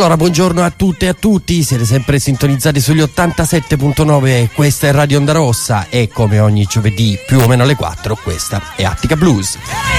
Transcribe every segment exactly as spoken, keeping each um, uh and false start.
allora, buongiorno a tutte e a tutti, siete sempre sintonizzati sugli ottantasette virgola nove, questa è Radio Onda Rossa e come ogni giovedì più o meno alle quattro questa è Attica Blues.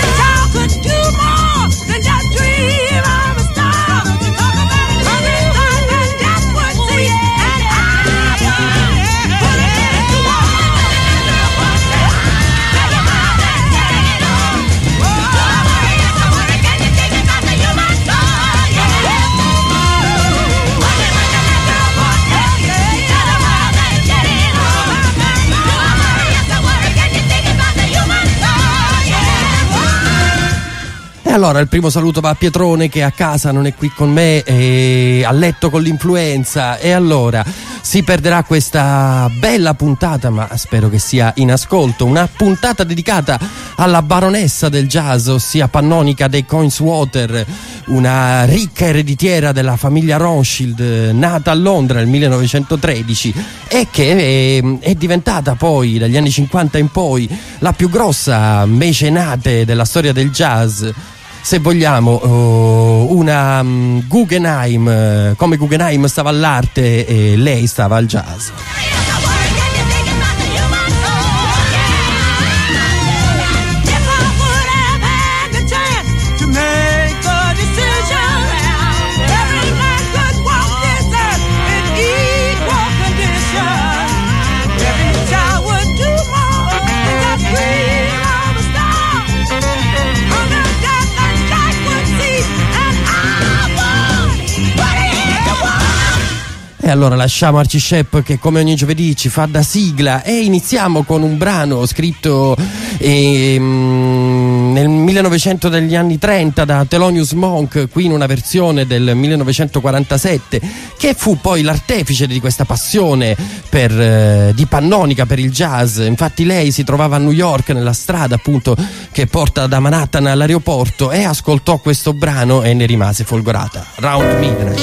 Allora, il primo saluto va a Pietrone che a casa non è qui con me, è a letto con l'influenza, e allora si perderà questa bella puntata, ma spero che sia in ascolto, una puntata dedicata alla baronessa del jazz, ossia pannonica dei Coinswater, una ricca ereditiera della famiglia Rothschild, nata a Londra nel millenovecentotredici e che è, è diventata poi dagli anni cinquanta in poi la più grossa mecenate della storia del jazz. Se vogliamo, uh, una um, Guggenheim, uh, come Guggenheim stava all'arte e lei stava al jazz. E allora lasciamo Archie Shepp che come ogni giovedì ci fa da sigla e iniziamo con un brano scritto ehm, nel millenovecento degli anni trenta da Thelonious Monk, qui in una versione del millenovecentoquarantasette, che fu poi l'artefice di questa passione per, eh, di pannonica per il jazz. Infatti lei si trovava a New York nella strada appunto che porta da Manhattan all'aeroporto e ascoltò questo brano e ne rimase folgorata. Round Midnight.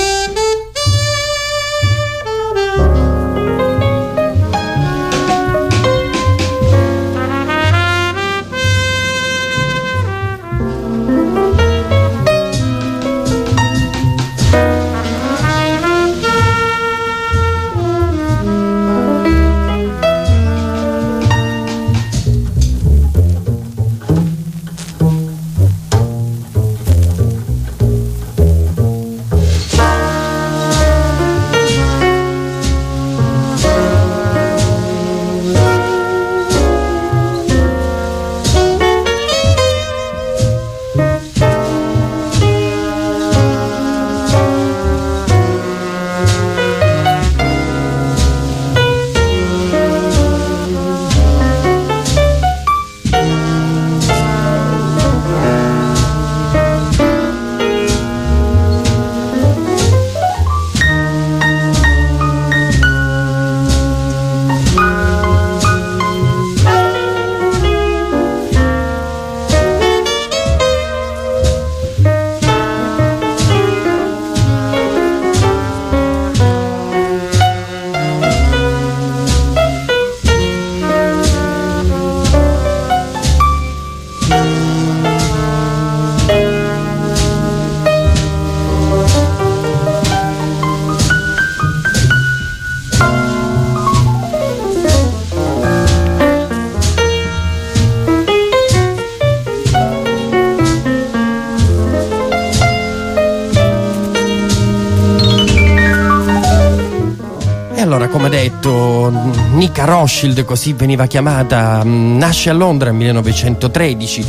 Allora, come detto, Nica Rothschild, così veniva chiamata, nasce a Londra nel millenovecentotredici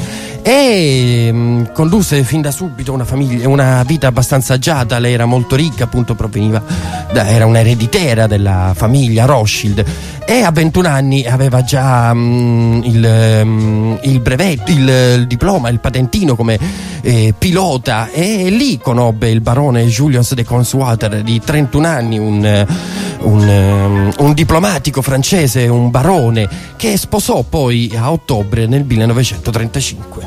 e mh, condusse fin da subito una famiglia, una vita abbastanza agiata. Lei era molto ricca, appunto proveniva da, era una ereditiera della famiglia Rothschild e a ventuno anni aveva già mh, il, mh, il brevetto, il, il diploma, il patentino come eh, pilota, e lì conobbe il barone Julius de Coinswater di trentuno anni, un, un, um, un diplomatico francese, un barone che sposò poi a ottobre nel millenovecentotrentacinque.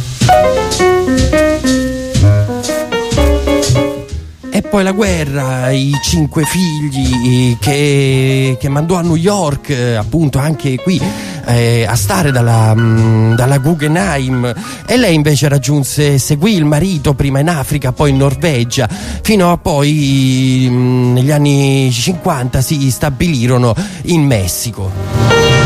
Poi la guerra, i cinque figli che, che mandò a New York, eh, appunto anche qui eh, a stare dalla, mh, dalla Guggenheim, e lei invece raggiunse, seguì il marito prima in Africa, poi in Norvegia, fino a poi mh, negli anni cinquanta si stabilirono in Messico.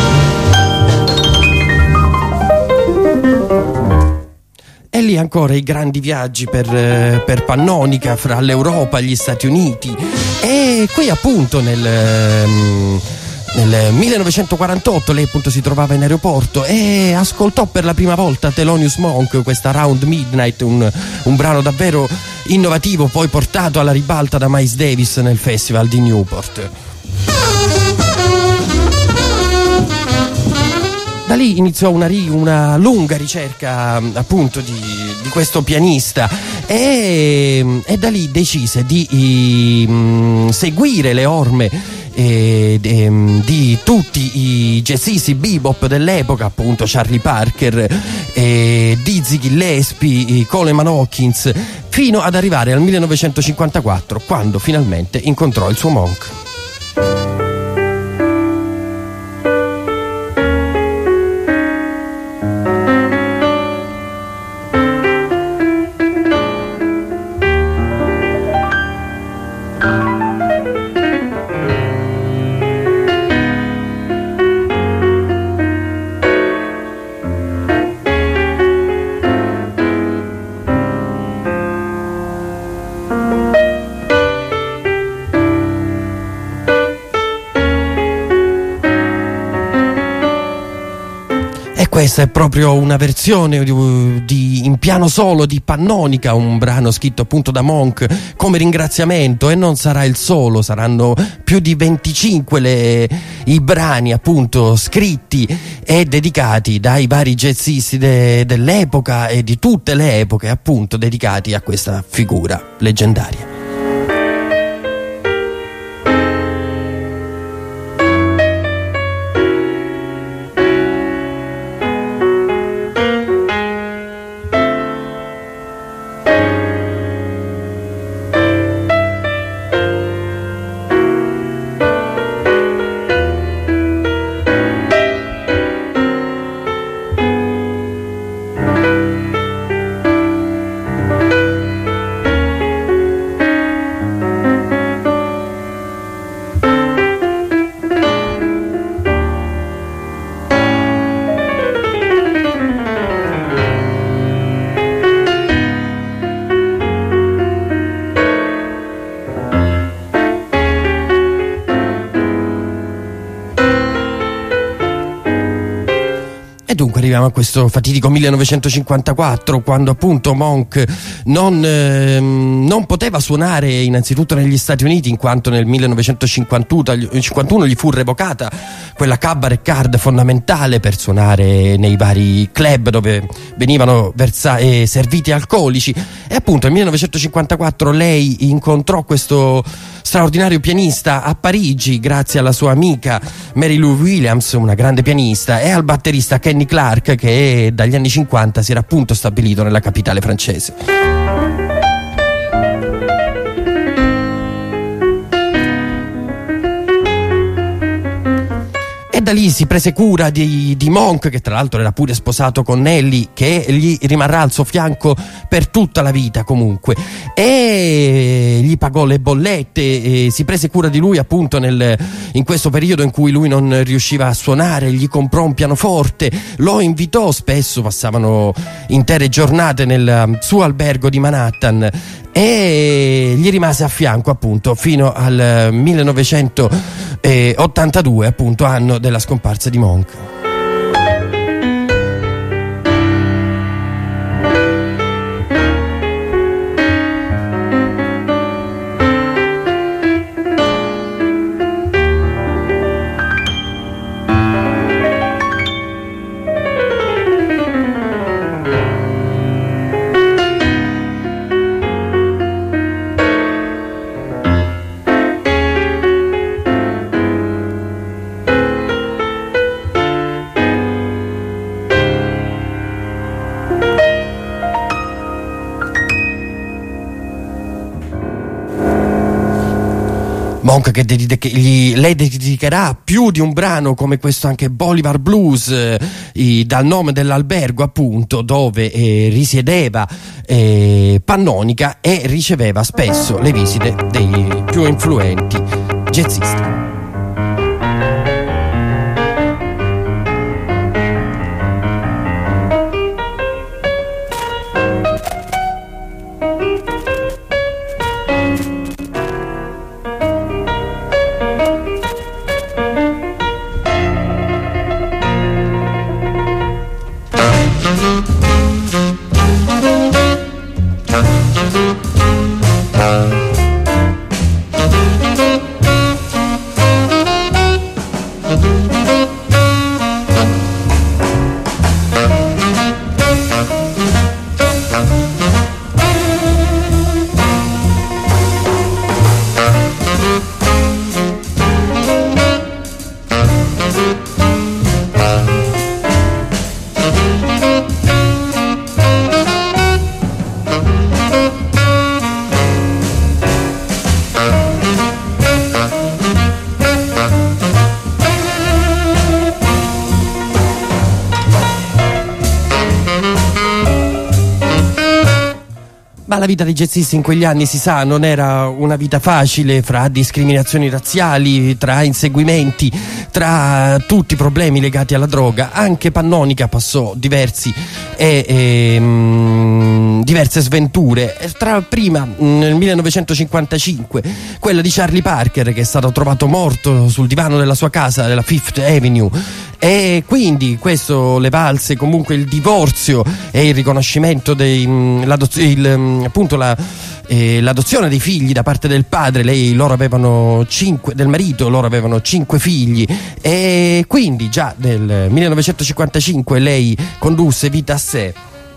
E lì ancora i grandi viaggi per, per Pannonica fra l'Europa e gli Stati Uniti, e qui appunto nel, nel millenovecentoquarantotto lei appunto si trovava in aeroporto e ascoltò per la prima volta Thelonious Monk, questa Round Midnight, un, un brano davvero innovativo, poi portato alla ribalta da Miles Davis nel festival di Newport. Da lì iniziò una, una lunga ricerca appunto di, di questo pianista, e, e da lì decise di i, seguire le orme e, de, di tutti i jazzisti bebop dell'epoca, appunto Charlie Parker, e Dizzy Gillespie, Coleman Hawkins, fino ad arrivare al millenovecentocinquantaquattro, quando finalmente incontrò il suo Monk. Questa è proprio una versione di, di, in piano solo di Pannonica, un brano scritto appunto da Monk come ringraziamento, e non sarà il solo, saranno più di venticinque le, i brani appunto scritti e dedicati dai vari jazzisti de, dell'epoca e di tutte le epoche, appunto dedicati a questa figura leggendaria. Dunque arriviamo a questo fatidico millenovecentocinquantaquattro, quando appunto Monk non, ehm, non poteva suonare innanzitutto negli Stati Uniti, in quanto nel millenovecentocinquantuno gli fu revocata quella cabaret card fondamentale per suonare nei vari club dove venivano versa- eh, serviti alcolici, e appunto nel millenovecentocinquantaquattro lei incontrò questo straordinario pianista a Parigi grazie alla sua amica Mary Lou Williams, una grande pianista, e al batterista Kenny Clarke, che dagli anni cinquanta si era appunto stabilito nella capitale francese. Da lì si prese cura di, di Monk, che tra l'altro era pure sposato con Nelly, che gli rimarrà al suo fianco per tutta la vita comunque, e gli pagò le bollette e si prese cura di lui appunto nel, in questo periodo in cui lui non riusciva a suonare, gli comprò un pianoforte, lo invitò, spesso passavano intere giornate nel suo albergo di Manhattan, e gli rimase a fianco appunto fino al millenovecentottantadue, appunto anno della scomparsa di Monk. che, dedi- che gli, lei dedicherà più di un brano, come questo anche Bolivar Blues, eh, i, dal nome dell'albergo appunto dove eh, risiedeva eh, Pannonica e riceveva spesso le visite dei più influenti jazzisti. Ma la vita dei jazzisti in quegli anni, si sa, non era una vita facile, fra discriminazioni razziali, tra inseguimenti, tra tutti i problemi legati alla droga. Anche Pannonica passò diversi e, e, mh, diverse sventure, tra prima nel millenovecentocinquantacinque quella di Charlie Parker, che è stato trovato morto sul divano della sua casa della Fifth Avenue, e quindi questo le valse comunque il divorzio e il riconoscimento dei mh, il, mh, appunto la eh, l'adozione dei figli da parte del padre. Lei loro avevano cinque del marito loro avevano cinque figli, e quindi già nel millenovecentocinquantacinque lei condusse Vita a sé.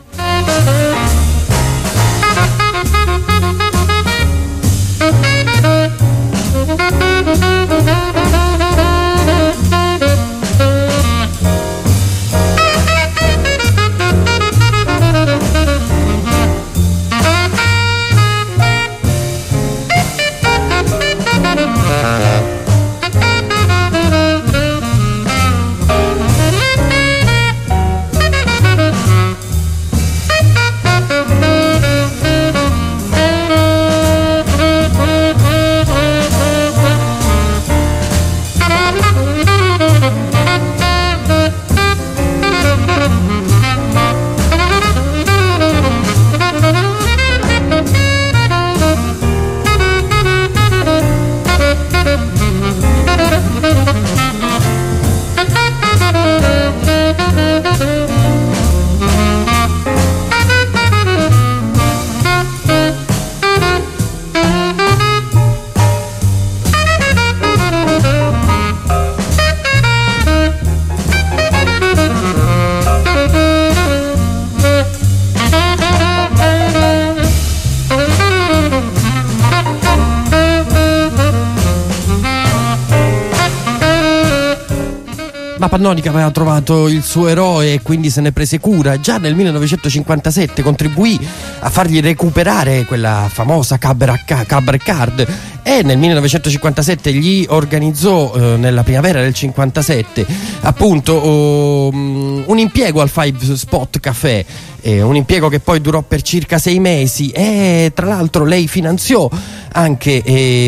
Ma Pannonica aveva trovato il suo eroe e quindi se ne prese cura. Già nel millenovecentocinquantasette contribuì a fargli recuperare quella famosa Cabaret Card, e nel millenovecentocinquantasette gli organizzò eh, nella primavera del cinquantasette appunto oh, un impiego al Five Spot Café, eh, un impiego che poi durò per circa sei mesi, e tra l'altro lei finanziò anche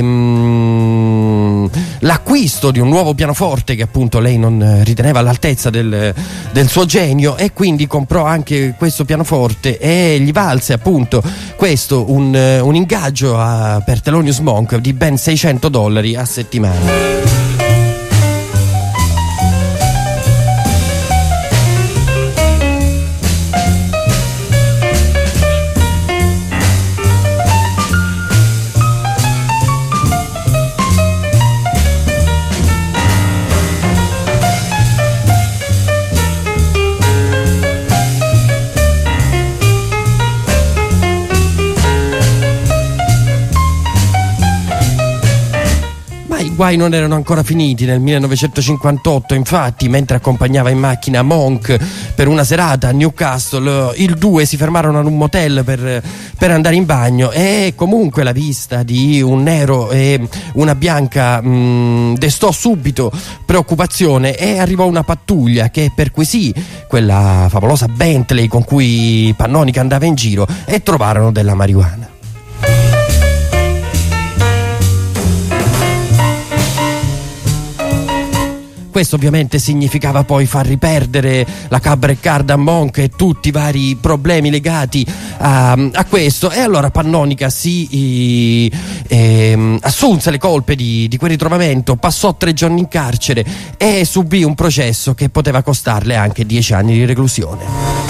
ehm, l'acquisto di un nuovo pianoforte che appunto lei non riteneva all'altezza del, del suo genio, e quindi comprò anche questo pianoforte, e gli valse appunto questo un, un ingaggio a, per Thelonious Monk di ben seicento dollari a settimana. guai non erano ancora finiti. Nel millenovecentocinquantotto, infatti, mentre accompagnava in macchina Monk per una serata a Newcastle, il due si fermarono ad un motel per, per andare in bagno, e comunque la vista di un nero e una bianca mh, destò subito preoccupazione, e arrivò una pattuglia che perquisì quella favolosa Bentley con cui Pannonica andava in giro, e trovarono della marijuana. Questo ovviamente significava poi far riperdere la Cabaret Card a Monk e tutti i vari problemi legati a, a questo, e allora Pannonica si i, eh, assunse le colpe di, di quel ritrovamento, passò tre giorni in carcere e subì un processo che poteva costarle anche dieci anni di reclusione.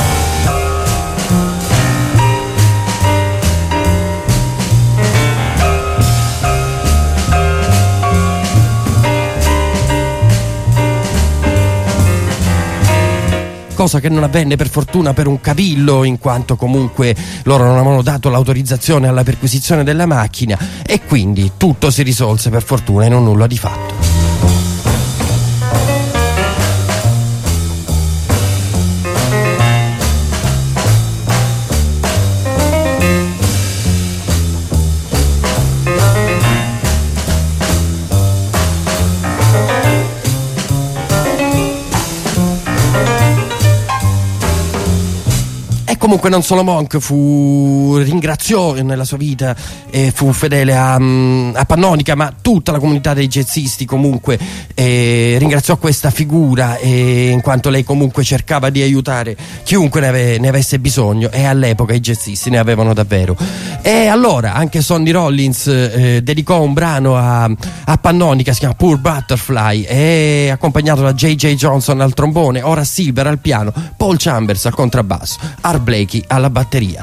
Cosa che non avvenne per fortuna per un cavillo, in quanto comunque loro non avevano dato l'autorizzazione alla perquisizione della macchina, e quindi tutto si risolse per fortuna in un nulla di fatto. Comunque non solo Monk fu ringraziò nella sua vita e fu fedele a, a Pannonica, ma tutta la comunità dei jazzisti comunque eh, ringraziò questa figura, eh, in quanto lei comunque cercava di aiutare chiunque ne, ave, ne avesse bisogno, e all'epoca i jazzisti ne avevano davvero. E allora anche Sonny Rollins eh, dedicò un brano a, a Pannonica, si chiama Poor Butterfly, e accompagnato da J J Johnson al trombone, Horace Silver al piano, Paul Chambers al contrabbasso, Art Blakey alla batteria.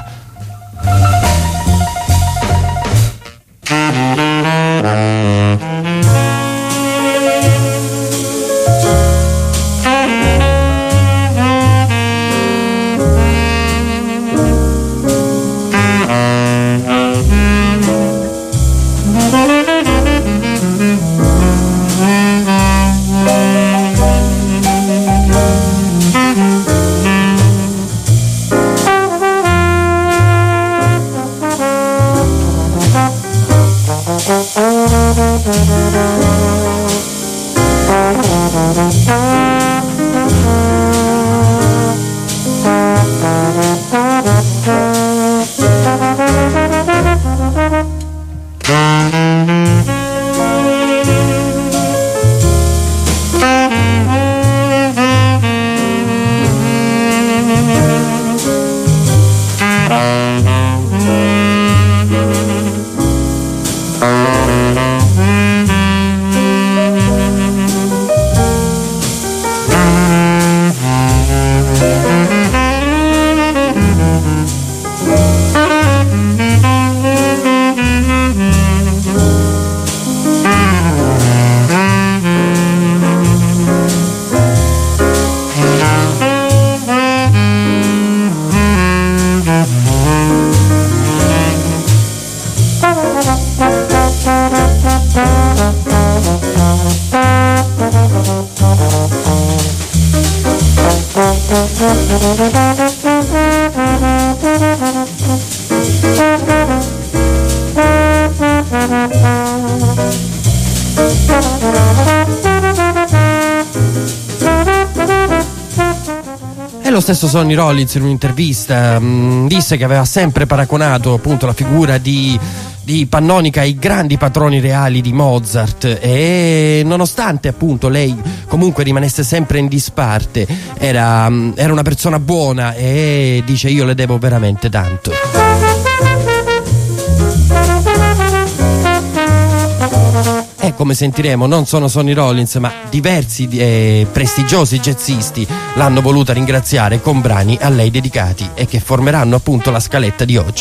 E lo stesso Sonny Rollins in un'intervista mh, disse che aveva sempre paragonato appunto la figura di, di Pannonica ai grandi patroni reali di Mozart, e nonostante appunto lei comunque rimanesse sempre in disparte, era, era una persona buona, e dice: io le devo veramente tanto. E come sentiremo non sono Sonny Rollins, ma diversi eh, prestigiosi jazzisti l'hanno voluta ringraziare con brani a lei dedicati, e che formeranno appunto la scaletta di oggi.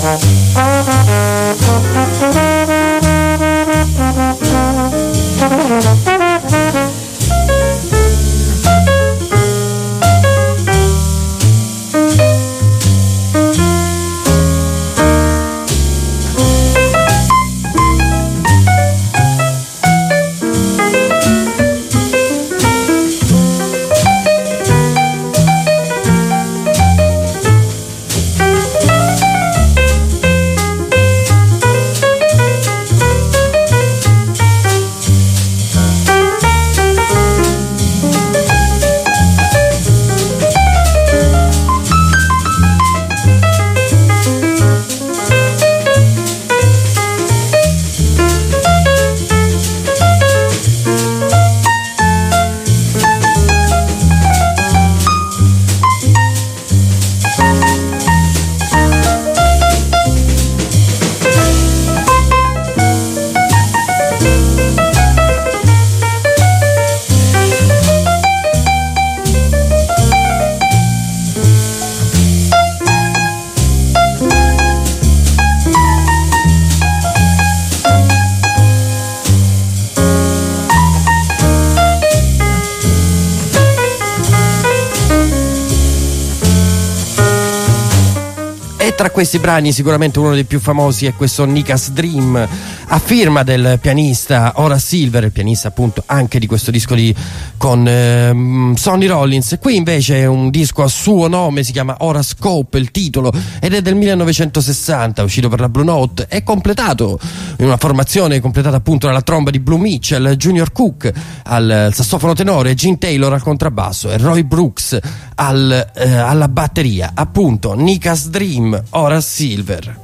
Tra questi brani sicuramente uno dei più famosi è questo Nika's Dream, a firma del pianista Horace Silver, il pianista appunto anche di questo disco di, con ehm, Sonny Rollins. Qui invece è un disco a suo nome, si chiama Horoscope il titolo, ed è del millenovecentosessanta, uscito per la Blue Note. È completato in una formazione completata appunto dalla tromba di Blue Mitchell, Junior Cook al sassofono tenore, Gene Taylor al contrabbasso e Roy Brooks al, eh, alla batteria. Appunto Nika's Dream, Horace Silver.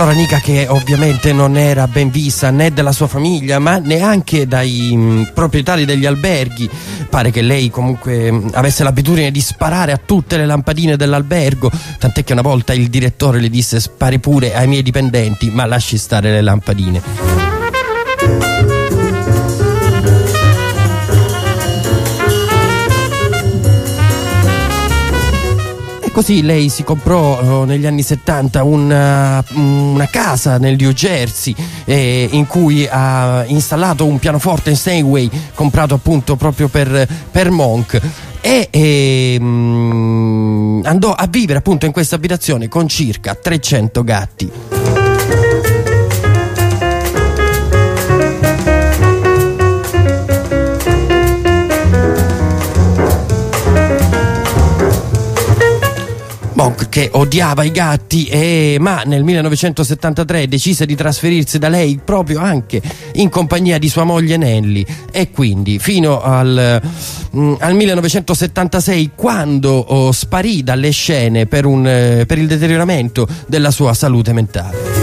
allora Nica, che ovviamente non era ben vista né dalla sua famiglia ma neanche dai mh, proprietari degli alberghi, pare che lei comunque mh, avesse l'abitudine di sparare a tutte le lampadine dell'albergo, tant'è che una volta il direttore le disse: spari pure ai miei dipendenti ma lasci stare le lampadine. Così lei si comprò uh, negli anni settanta una, una casa nel New Jersey eh, in cui ha installato un pianoforte in Steinway comprato appunto proprio per, per Monk e, e um, andò a vivere appunto in questa abitazione con circa trecento gatti. Monk, che odiava i gatti, e, ma nel millenovecentosettantatré decise di trasferirsi da lei proprio anche in compagnia di sua moglie Nelly, e quindi fino al, mm, al millenovecentosettantasei, quando oh, sparì dalle scene per, un, eh, per il deterioramento della sua salute mentale.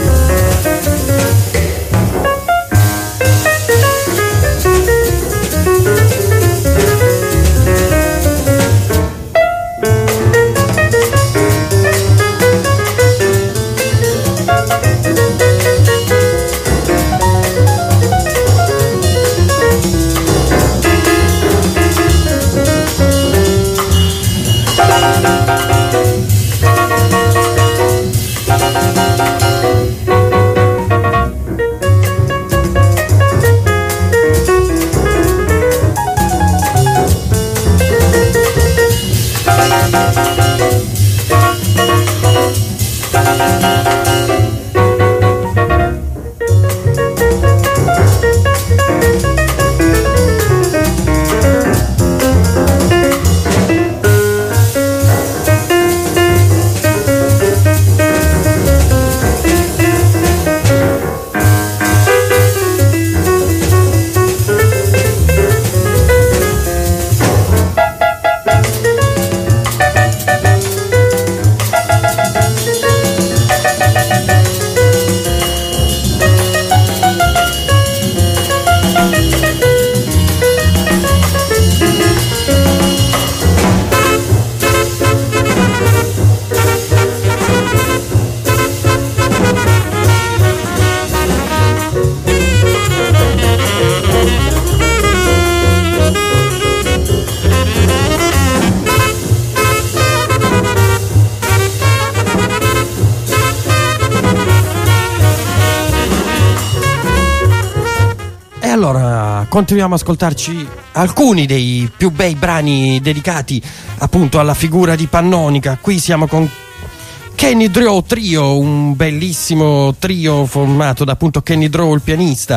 Allora, continuiamo ad ascoltarci alcuni dei più bei brani dedicati appunto alla figura di Pannonica. Qui siamo con Kenny Drew Trio, un bellissimo trio formato da appunto Kenny Drew, il pianista,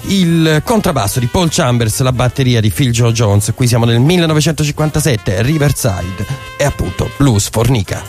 il contrabbasso di Paul Chambers, la batteria di Phil Joe Jones. Qui siamo nel millenovecentocinquantasette, Riverside, e appunto Blues for Nica.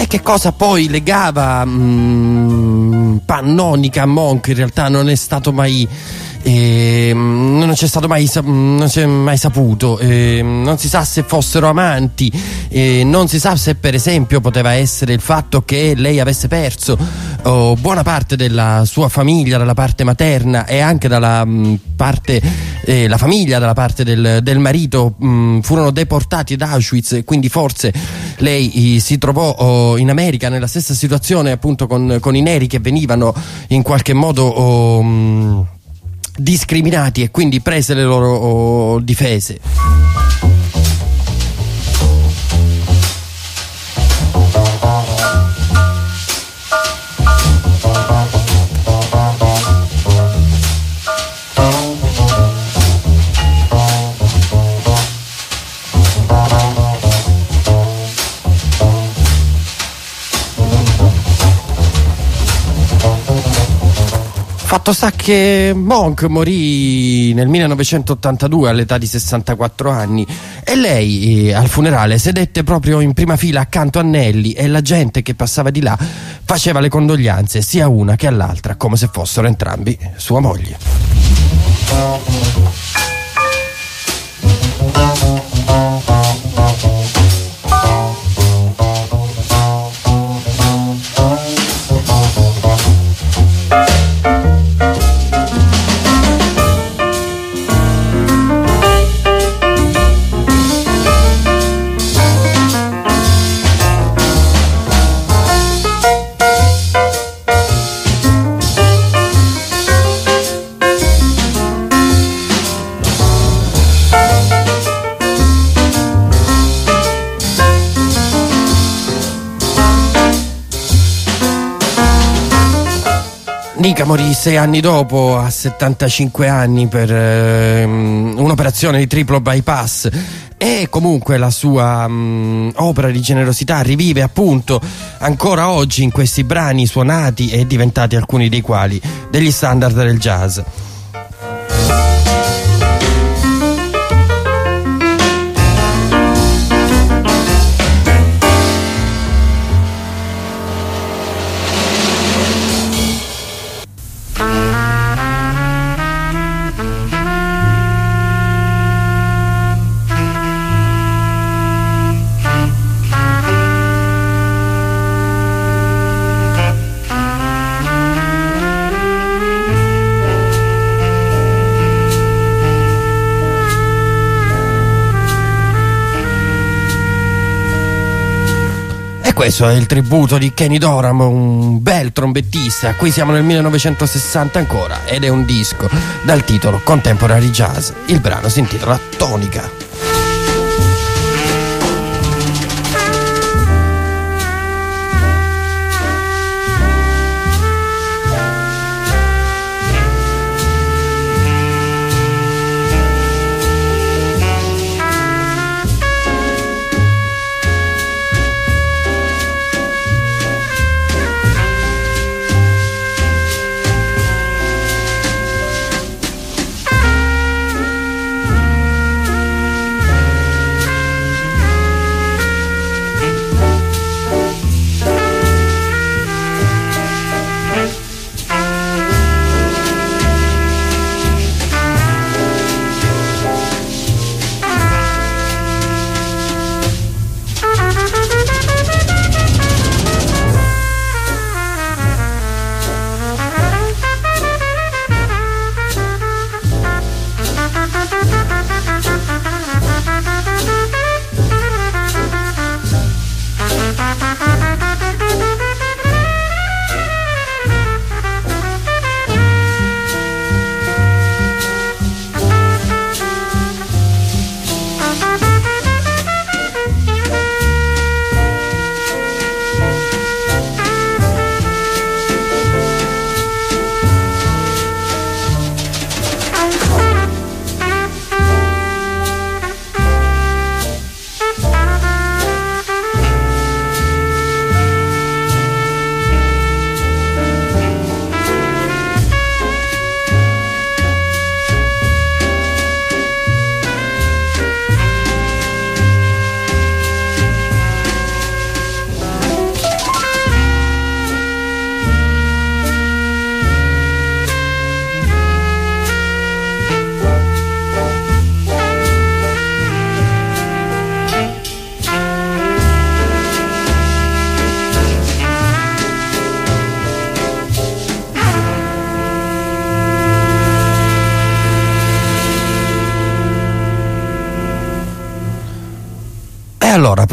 che cosa poi legava mh, Pannonica a Monk in realtà non è stato mai E non c'è stato mai non c'è mai saputo, e non si sa se fossero amanti, e non si sa se per esempio poteva essere il fatto che lei avesse perso oh, buona parte della sua famiglia dalla parte materna e anche dalla mh, parte eh, la famiglia dalla parte del, del marito mh, furono deportati ad Auschwitz, e quindi forse lei eh, si trovò oh, in America nella stessa situazione appunto con, con i neri che venivano in qualche modo oh, mh, discriminati e quindi prese le loro oh, difese. Fatto sta che Monk morì nel millenovecentottantadue all'età di sessantaquattro anni e lei eh, al funerale sedette proprio in prima fila accanto a Nelly e la gente che passava di là faceva le condoglianze sia a una che all'altra come se fossero entrambi sua moglie. Nika morì sei anni dopo, a settantacinque anni, per ehm, un'operazione di triplo bypass, e comunque la sua um, opera di generosità rivive appunto ancora oggi in questi brani suonati e diventati alcuni dei quali degli standard del jazz. Questo è il tributo di Kenny Dorham, un bel trombettista. Qui siamo nel millenovecentosessanta ancora ed è un disco dal titolo Contemporary Jazz. Il brano si intitola Tonica.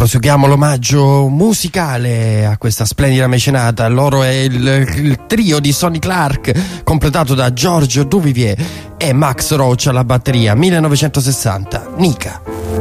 proseguiamo l'omaggio musicale a questa splendida mecenata. Loro è il, il trio di Sonny Clark, completato da Giorgio Duvivier e Max Roach alla batteria. millenovecentosessanta, Nika.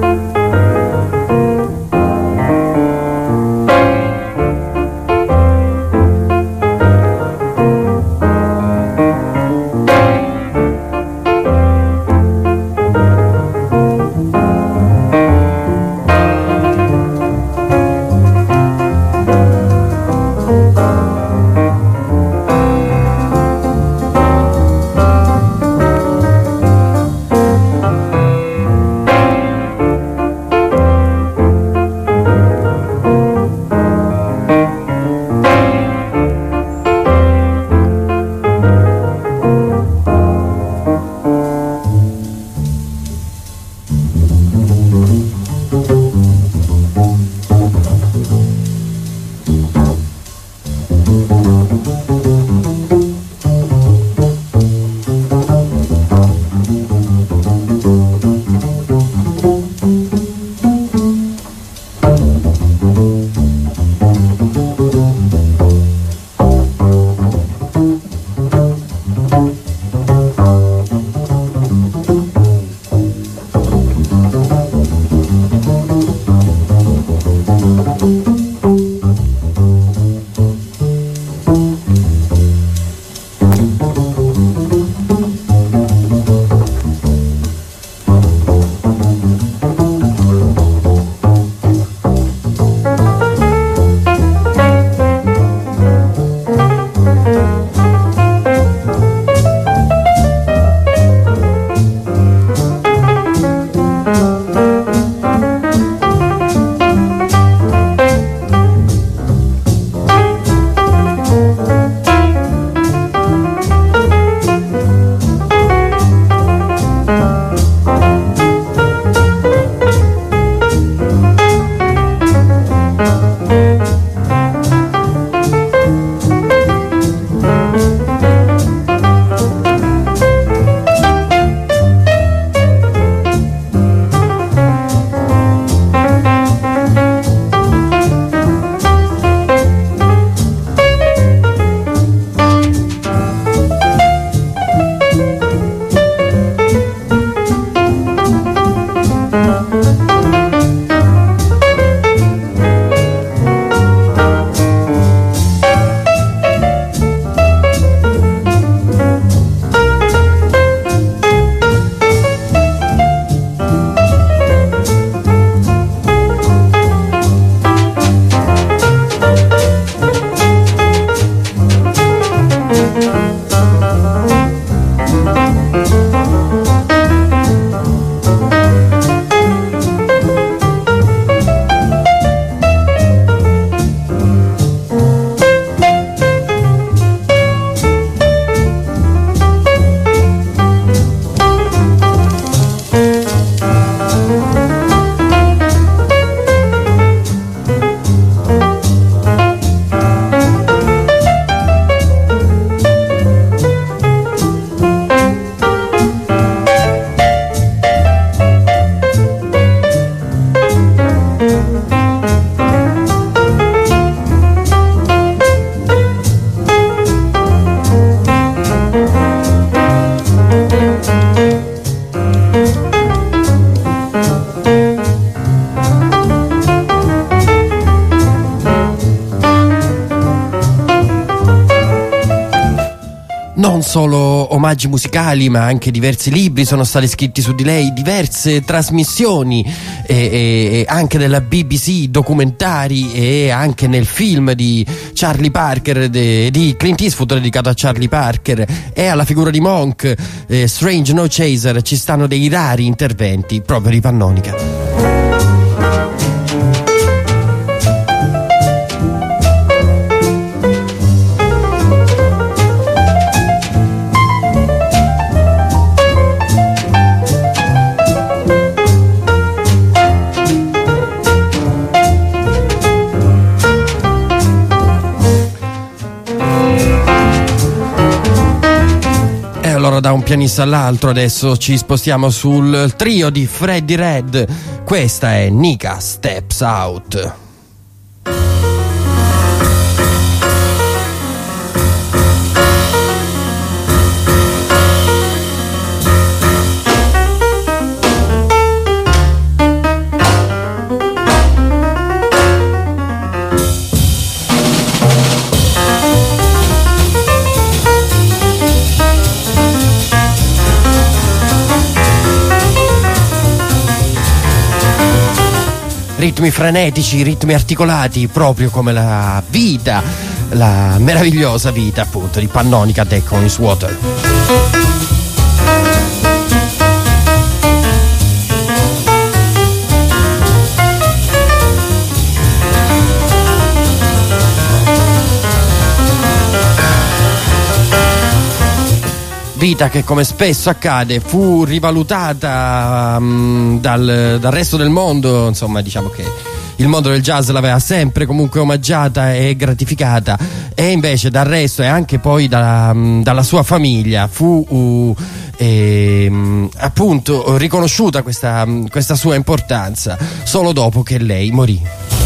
Non solo omaggi musicali, ma anche diversi libri sono stati scritti su di lei, diverse trasmissioni e, e anche della B B C, documentari, e anche nel film di Charlie Parker, de, di Clint Eastwood dedicato a Charlie Parker e alla figura di Monk, eh, Strange No Chaser. Ci stanno dei rari interventi proprio di Pannonica. allora da un pianista all'altro adesso ci spostiamo sul trio di Freddie Red. Questa è Nika Steps Out. Ritmi frenetici, ritmi articolati, proprio come la vita, la meravigliosa vita appunto di Pannonica Deck on His Water. Vita che, come spesso accade, fu rivalutata um, dal, dal resto del mondo. Insomma, diciamo che il mondo del jazz l'aveva sempre comunque omaggiata e gratificata, e invece dal resto e anche poi da, um, dalla sua famiglia fu uh, e, um, appunto riconosciuta questa, um, questa sua importanza solo dopo che lei morì.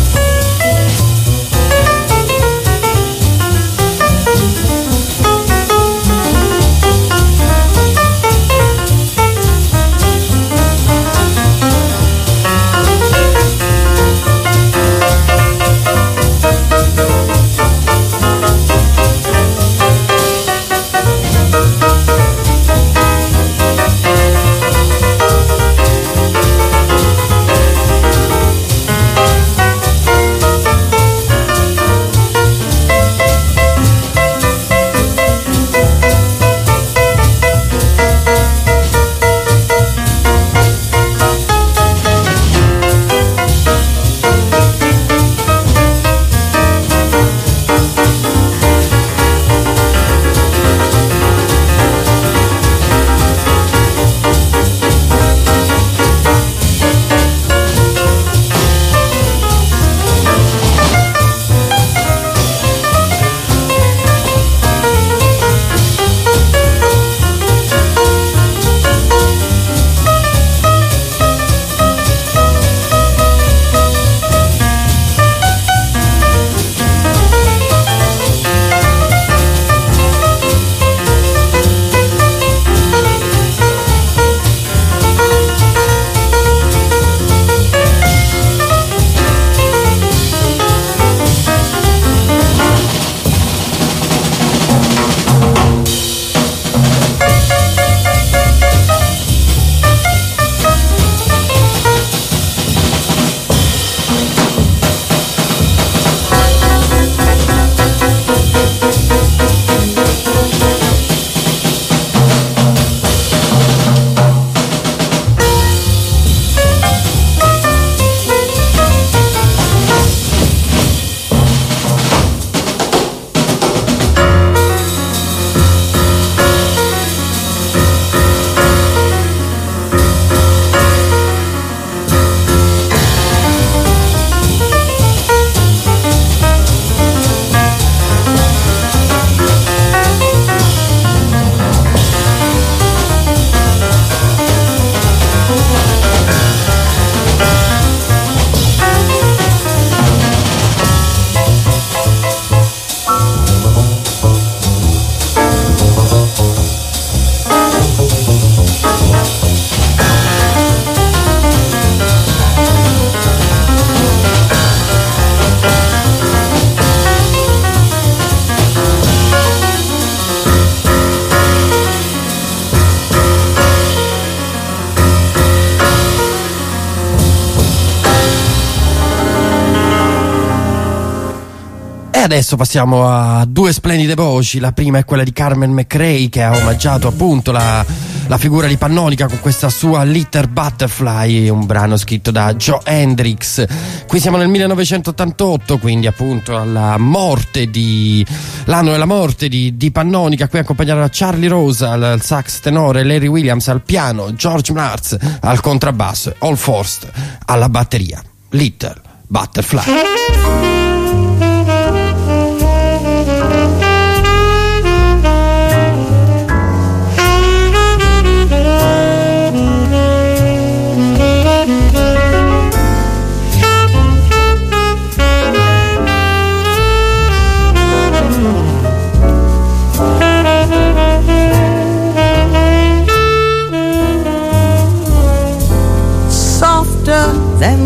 Adesso passiamo a due splendide voci. La prima è quella di Carmen McRae, che ha omaggiato appunto la, la figura di Pannonica con questa sua Little Butterfly, un brano scritto da Joe Hendrix. Qui siamo nel millenovecentottantotto, quindi appunto alla morte di l'anno della morte di, di Pannonica. Qui accompagnato da Charlie Rose al, al sax tenore, Larry Williams al piano, George Mars al contrabbasso, Al Forst alla batteria. Little Butterfly.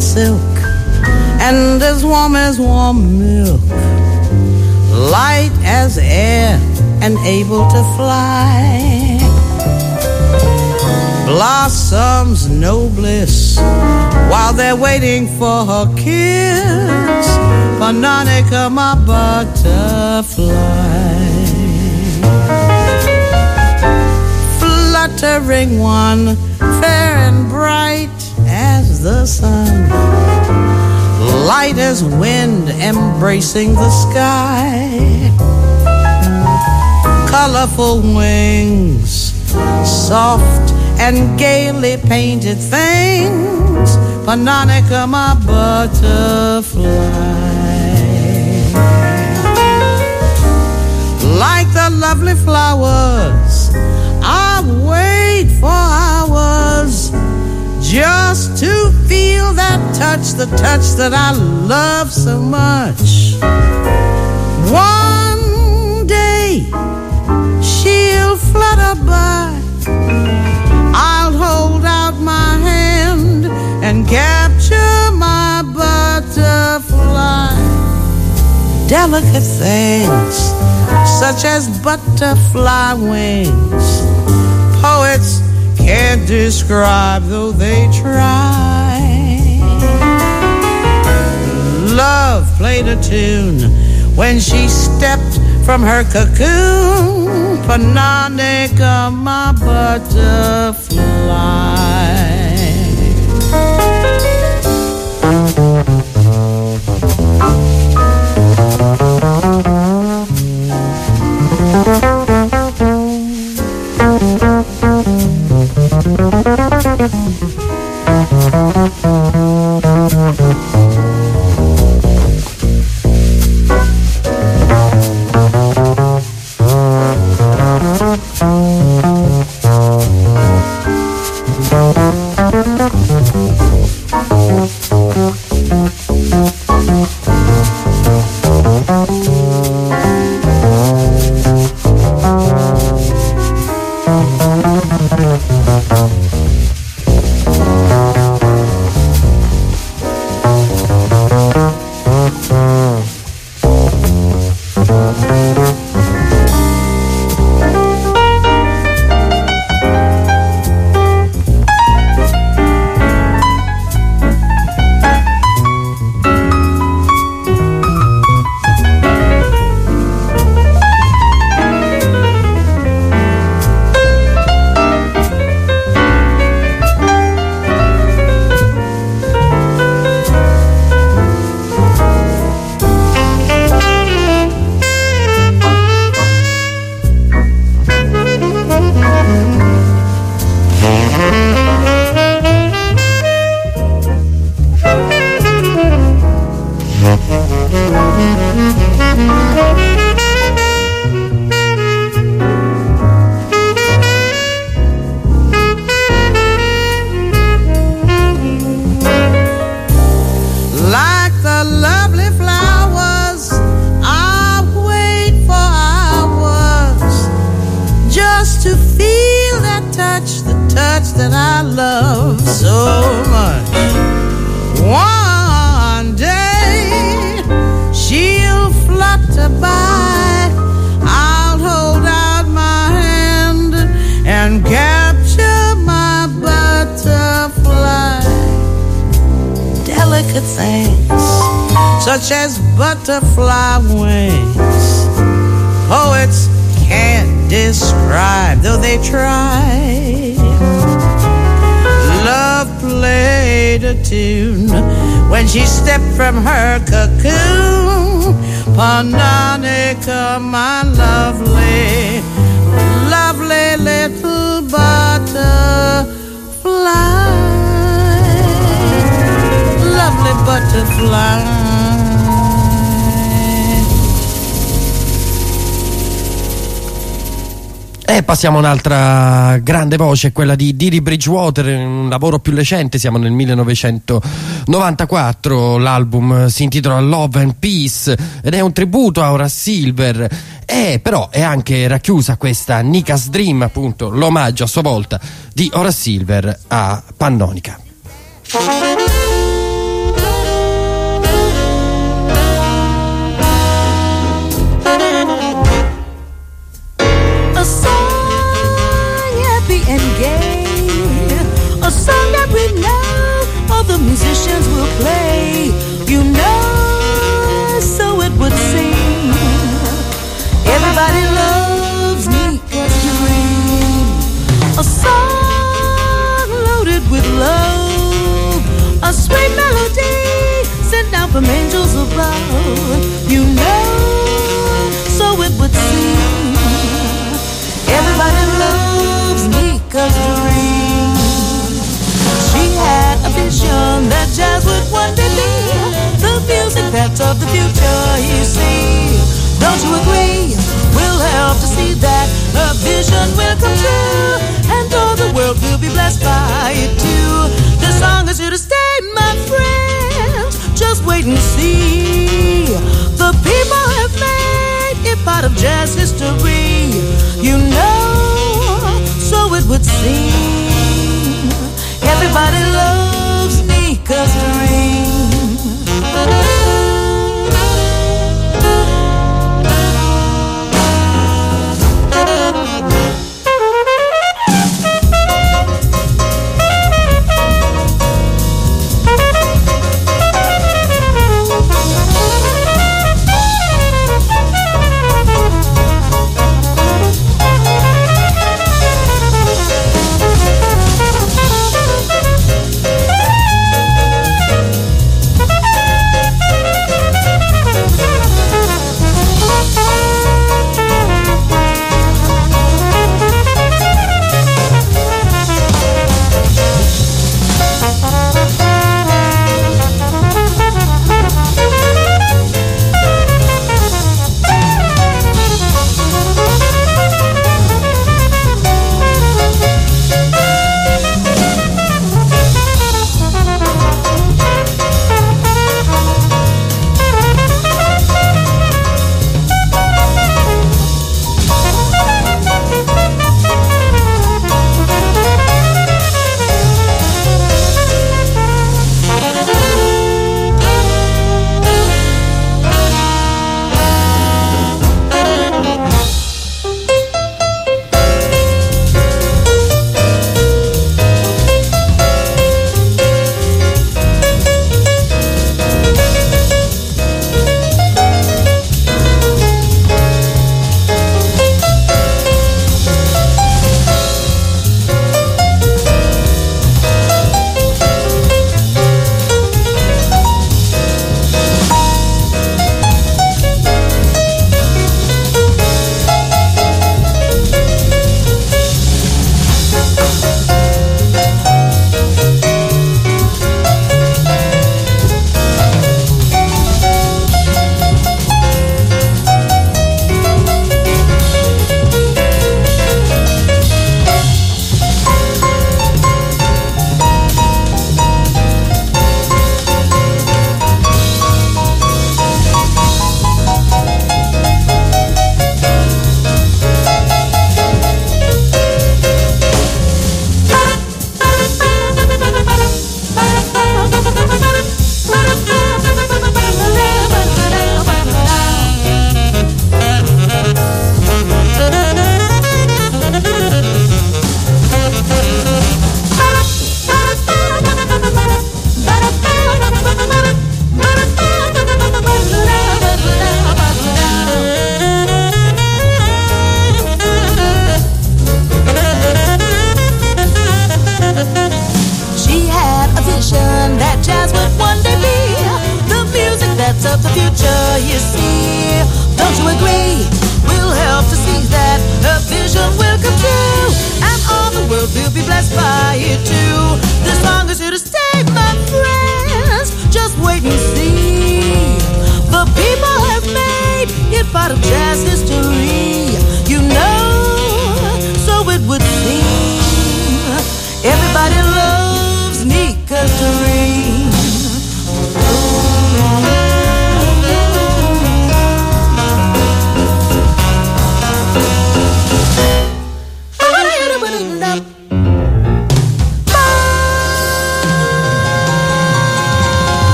silk and as warm as warm milk, light as air and able to fly. Blossoms no bliss while they're waiting for her kiss. Panonica, my butterfly. Fluttering one, fair and bright as the sun, light as wind embracing the sky. Colorful wings, soft and gaily painted things. Panonica, my butterfly. Like the lovely flowers, I wait for hours just to feel that touch, the touch that I love so much. One day she'll flutter by, I'll hold out my hand and capture my butterfly. Delicate things such as butterfly wings, poets can't describe though they try. Love played a tune when she stepped from her cocoon. Panonica, my butterfly. Such as butterfly wings, poets can't describe though they try. Love played a tune when she stepped from her cocoon. Panonica, my lovely, lovely little butterfly. Lovely butterfly. E passiamo a un'altra grande voce, quella di Didi Bridgewater, un lavoro più recente, siamo nel millenovecentonovantaquattro, l'album si intitola Love and Peace ed è un tributo a Horace Silver, e però è anche racchiusa questa Nika's Dream, appunto l'omaggio a sua volta di Horace Silver a Panonica. and gay. A song that we know all the musicians will play. You know, so it would seem. Everybody loves Nika's Dream. A song loaded with love, a sweet melody sent down from angels above. You know, so it would seem. Everybody loves Nika's Dream. She had a vision that jazz would one day be the music that's of the future, you see. Don't you agree? We'll help to see that her vision will come true, and all the world will be blessed by it too. This song is here to stay, my friends. Just wait and see. The people have made it part of jazz history. You know, so it would seem. Everybody loves Nika's Dream.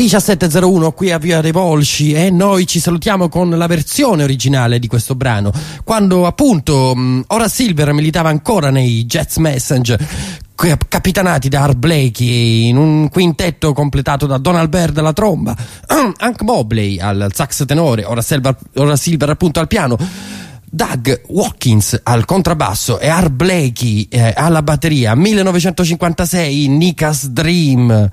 diciassette e zero uno qui a Via dei Volsci e noi ci salutiamo con la versione originale di questo brano, quando appunto Horace Silver militava ancora nei Jazz Messenger, capitanati da Art Blakey, in un quintetto completato da Donald Byrd alla tromba, Hank Mobley al sax tenore, Horace Silver, Horace Silver appunto al piano, Doug Watkins al contrabbasso e Art Blakey eh, alla batteria. millenovecentocinquantasei, Nika's Dream.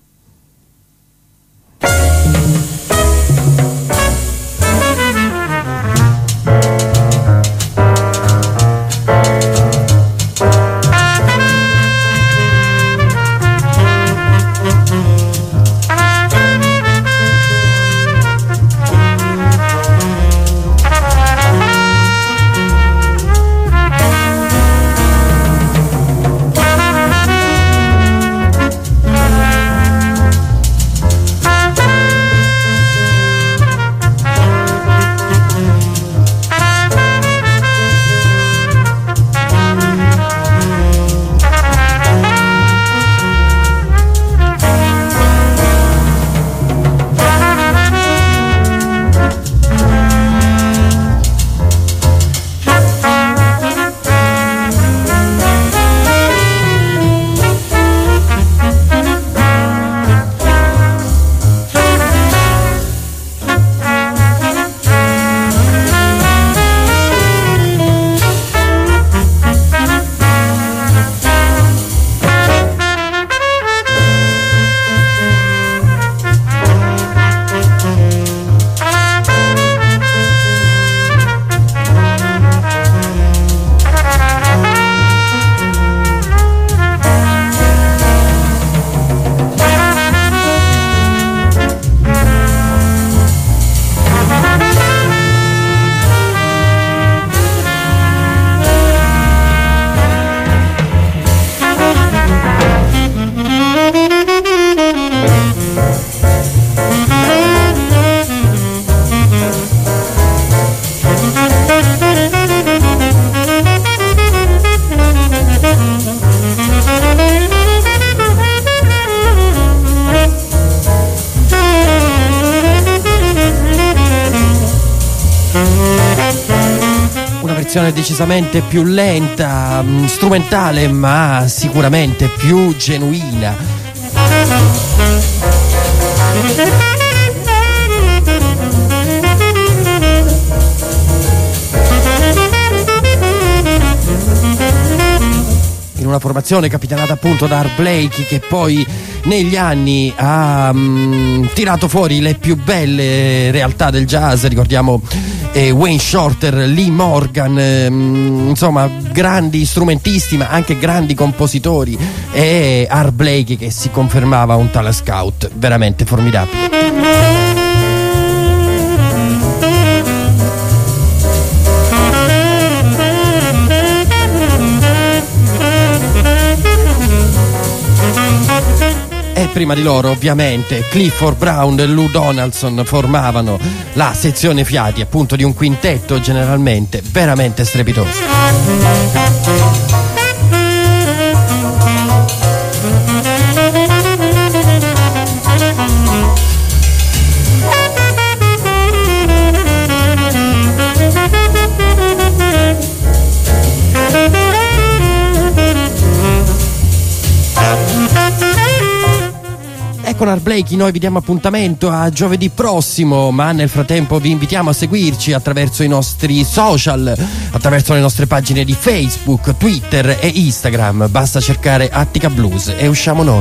Decisamente più lenta, strumentale, ma sicuramente più genuina. In una formazione capitanata appunto da Art Blakey, che poi negli anni ha um, tirato fuori le più belle realtà del jazz. Ricordiamo eh, Wayne Shorter, Lee Morgan, ehm, insomma grandi strumentisti ma anche grandi compositori, e Art Blakey che si confermava un talent scout veramente formidabile. E prima di loro ovviamente Clifford Brown e Lou Donaldson formavano la sezione fiati, appunto, di un quintetto generalmente veramente strepitoso. Con Art Blakey noi vi diamo appuntamento a giovedì prossimo, ma nel frattempo vi invitiamo a seguirci attraverso i nostri social, attraverso le nostre pagine di Facebook, Twitter e Instagram. Basta cercare Attica Blues e usciamo noi.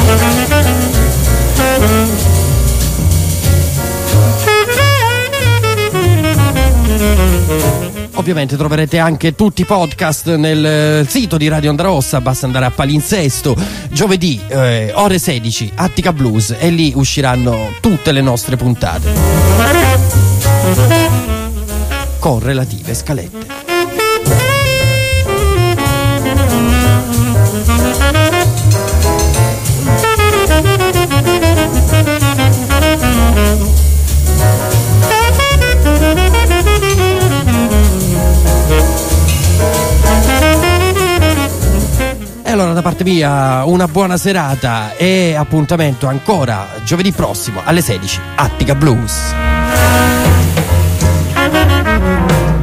Ovviamente troverete anche tutti i podcast nel sito di Radio Onda Rossa, basta andare a palinsesto, giovedì eh, ore sedici, Attica Blues, e lì usciranno tutte le nostre puntate con relative scalette. E allora da parte mia, una buona serata e appuntamento ancora giovedì prossimo alle sedici. Attica Blues.